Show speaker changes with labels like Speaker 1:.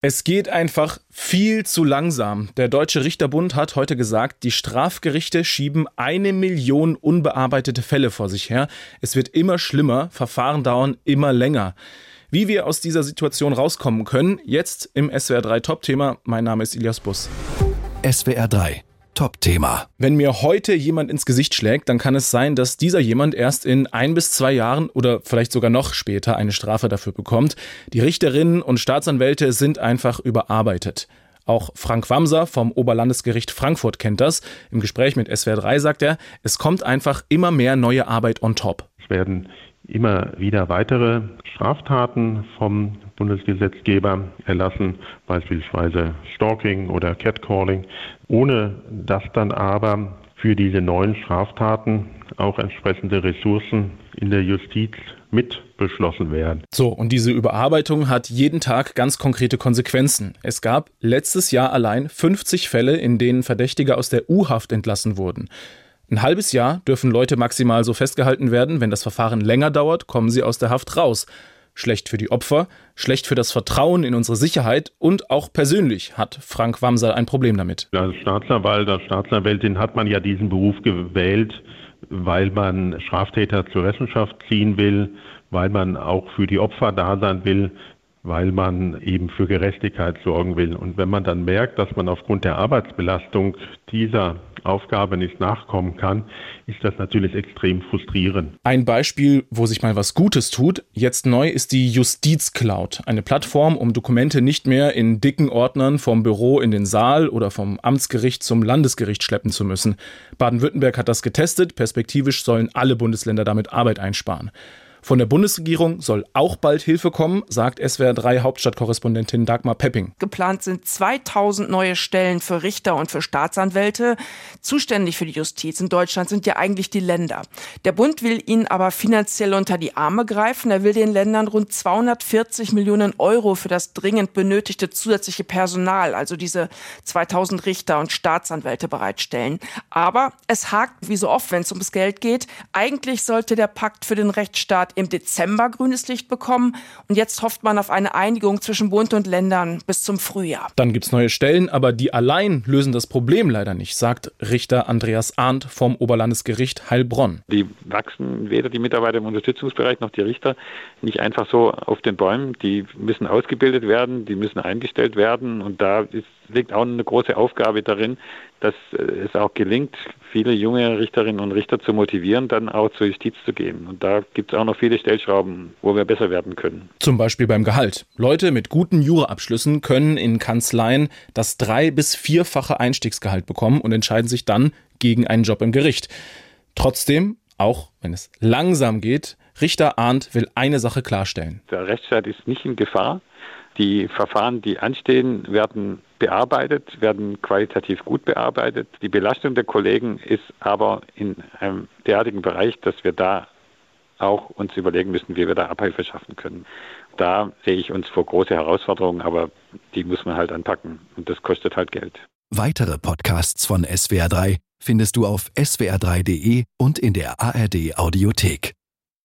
Speaker 1: Es geht einfach viel zu langsam. Der Deutsche Richterbund hat heute gesagt, die Strafgerichte schieben 1 Million unbearbeitete Fälle vor sich her. Es wird immer schlimmer, Verfahren dauern immer länger. Wie wir aus dieser Situation rauskommen können, jetzt im SWR 3 Top-Thema. Mein Name ist Ilias Buss.
Speaker 2: SWR 3 Top-Thema.
Speaker 1: Wenn mir heute jemand ins Gesicht schlägt, dann kann es sein, dass dieser jemand erst in 1 bis 2 Jahren oder vielleicht sogar noch später eine Strafe dafür bekommt. Die Richterinnen und Staatsanwälte sind einfach überarbeitet. Auch Frank Wamser vom Oberlandesgericht Frankfurt kennt das. Im Gespräch mit SWR 3 sagt er, es kommt einfach immer mehr neue Arbeit on top.
Speaker 3: Es werden immer wieder weitere Straftaten vom Bundesgesetzgeber erlassen, beispielsweise Stalking oder Catcalling, ohne dass dann aber für diese neuen Straftaten auch entsprechende Ressourcen in der Justiz mit beschlossen werden.
Speaker 1: So, und diese Überarbeitung hat jeden Tag ganz konkrete Konsequenzen. Es gab letztes Jahr allein 50 Fälle, in denen Verdächtige aus der U-Haft entlassen wurden. Ein halbes Jahr dürfen Leute maximal so festgehalten werden. Wenn das Verfahren länger dauert, kommen sie aus der Haft raus. Schlecht für die Opfer, schlecht für das Vertrauen in unsere Sicherheit und auch persönlich hat Frank Wamser ein Problem damit.
Speaker 3: Als Staatsanwalt, als Staatsanwältin hat man ja diesen Beruf gewählt, weil man Straftäter zur Rechenschaft ziehen will, weil man auch für die Opfer da sein will, weil man eben für Gerechtigkeit sorgen will. Und wenn man dann merkt, dass man aufgrund der Arbeitsbelastung dieser Aufgabe nicht nachkommen kann, ist das natürlich extrem frustrierend.
Speaker 1: Ein Beispiel, wo sich mal was Gutes tut. Jetzt neu ist die Justizcloud. Eine Plattform, um Dokumente nicht mehr in dicken Ordnern vom Büro in den Saal oder vom Amtsgericht zum Landesgericht schleppen zu müssen. Baden-Württemberg hat das getestet. Perspektivisch sollen alle Bundesländer damit Arbeit einsparen. Von der Bundesregierung soll auch bald Hilfe kommen, sagt SWR 3 Hauptstadtkorrespondentin Dagmar Pepping.
Speaker 4: Geplant sind 2000 neue Stellen für Richter und für Staatsanwälte. Zuständig für die Justiz in Deutschland sind ja eigentlich die Länder. Der Bund will ihnen aber finanziell unter die Arme greifen. Er will den Ländern rund 240 Millionen Euro für das dringend benötigte zusätzliche Personal, also diese 2000 Richter und Staatsanwälte bereitstellen. Aber es hakt wie so oft, wenn es ums Geld geht. Eigentlich sollte der Pakt für den Rechtsstaat im Dezember grünes Licht bekommen und jetzt hofft man auf eine Einigung zwischen Bund und Ländern bis zum Frühjahr.
Speaker 1: Dann gibt's neue Stellen, aber die allein lösen das Problem leider nicht, sagt Richter Andreas Arndt vom Oberlandesgericht Heilbronn.
Speaker 5: Die wachsen weder die Mitarbeiter im Unterstützungsbereich noch die Richter nicht einfach so auf den Bäumen. Die müssen ausgebildet werden, die müssen eingestellt werden und da liegt auch eine große Aufgabe darin, dass es auch gelingt, viele junge Richterinnen und Richter zu motivieren, dann auch zur Justiz zu gehen. Und da gibt es auch noch viele Stellschrauben, wo wir besser werden können.
Speaker 1: Zum Beispiel beim Gehalt. Leute mit guten Juraabschlüssen können in Kanzleien das 3- bis 4-fache Einstiegsgehalt bekommen und entscheiden sich dann gegen einen Job im Gericht. Trotzdem, auch wenn es langsam geht, Richter Arndt will eine Sache klarstellen.
Speaker 5: Der Rechtsstaat ist nicht in Gefahr. Die Verfahren, die anstehen, werden bearbeitet, werden qualitativ gut bearbeitet. Die Belastung der Kollegen ist aber in einem derartigen Bereich, dass wir da auch uns überlegen müssen, wie wir da Abhilfe schaffen können. Da sehe ich uns vor große Herausforderungen, aber die muss man halt anpacken und das kostet halt Geld.
Speaker 2: Weitere Podcasts von SWR 3 findest du auf swr3.de und in der ARD Audiothek.